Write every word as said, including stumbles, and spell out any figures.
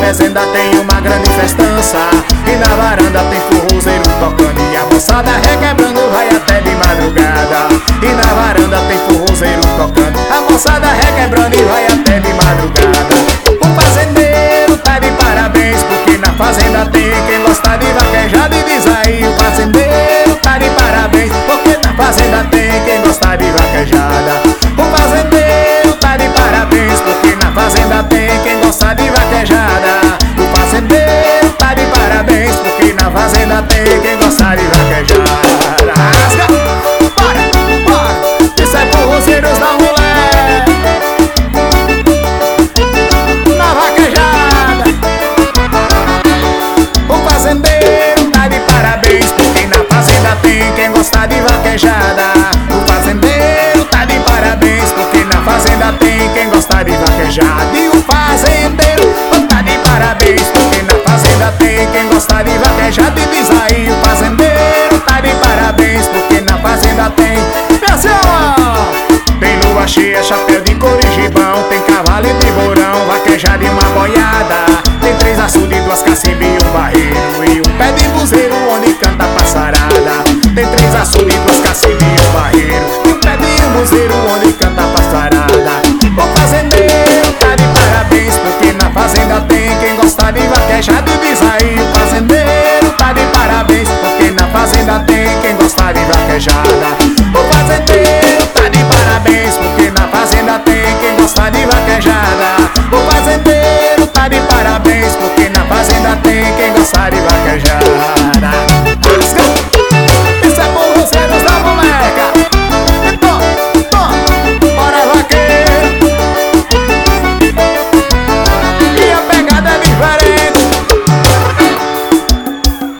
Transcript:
fazenda tem uma grande festança, e na varanda tem forrozeiro tocando, e a moçada requebrando vai até de madrugada. E na varanda tem forrozeiro tocando, a moçada requebrando e vai até de madrugada. O fazendeiro tá de parabéns, porque na fazenda tem quem gosta de vaquejada. E diz aí, o fazendeiro tá de parabéns, porque na fazenda tem quem gosta de vaquejada. O fazendeiro tá de parabéns, porque na fazenda tem quem gosta de vaquejada. O fazendeiro tá de parabéns, porque na fazenda tem quem gosta de vaquejada. Rasga! Bora! Bora! Isso é forrozeiros da mulher na vaquejada. O fazendeiro tá de parabéns, porque na fazenda tem quem gosta de vaquejada. O fazendeiro tá de parabéns, porque na fazenda tem quem gosta de vaquejada. E o fazendeiro tá de parabéns, porque na fazenda tem quem gosta de vaquejada. E diz aí, o fazendeiro tá de parabéns, porque na fazenda tem. Tem lua cheia, chapéu de couro e gibão, tem cavalo e tiburão, vaquejada e uma boiada. Tem três açudes, duas cacimbas e um barreiro, e um pé de buzeiro onde canta a passarada. Tem três açudes, duas cacimbas e um barreiro, e um pé de um buzeiro onde canta a passarada. O fazendeiro tá de parabéns, porque na fazenda tem quem gosta de vaquejada. E diz aí, o fazendeiro tá de parabéns, porque na fazenda tem quem gosta de vaquejada.